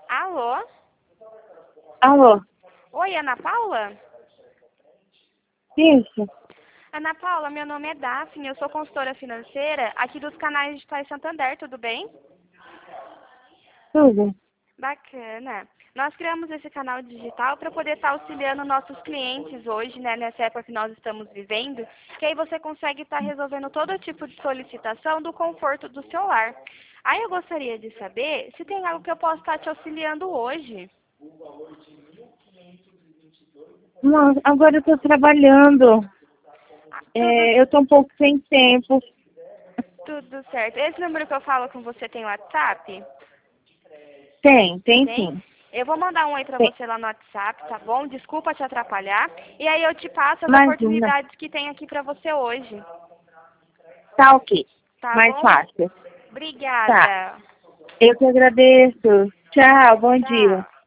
Alô? Alô? Oi, Ana Paula? Isso? Ana Paula, meu nome é Daphne, eu sou consultora financeira aqui dos canais Digitais Santander, tudo bem? Tudo? Bacana. Nós criamos esse canal digital para poder estar auxiliando nossos clientes hoje, né, nessa época que nós estamos vivendo, que aí você consegue estar resolvendo todo tipo de solicitação do conforto do seu lar. Aí eu gostaria de saber se tem algo que eu possa estar te auxiliando hoje. Não, agora eu tô trabalhando. Tudo, Eu tô um pouco sem tempo. tudo certo. Esse número que eu falo com você tem WhatsApp? Tem Tem? sim. Eu vou mandar um aí pra Tem. você lá no WhatsApp, tá bom? Desculpa te atrapalhar. E aí eu te passo as Imagina. oportunidades que tem aqui pra você hoje. Tá ok. Tá Mais bom? fácil. Tá. Obrigada. Eu que agradeço. Tchau, bom dia. Tchau.